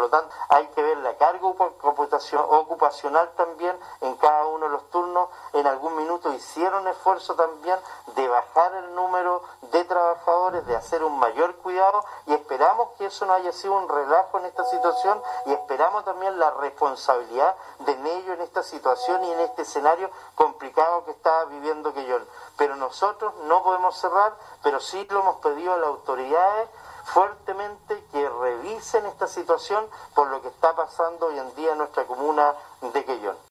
lo tanto hay que ver la carga ocupacional también en cada uno de los turnos. En algún minuto hicieron esfuerzo también de bajar el número de trabajadores, de hacer un mayor cuidado, y esperamos que eso no haya sido un relajo en esta situación, y esperamos también la responsabilidad de ellos en esta situación y en este escenario complicado que está viviendo Quellón. Pero nosotros no podemos cerrar, pero sí lo hemos pedido a las autoridades fuertemente que revisen esta situación por lo que está pasando hoy en día en nuestra comuna de Quellón.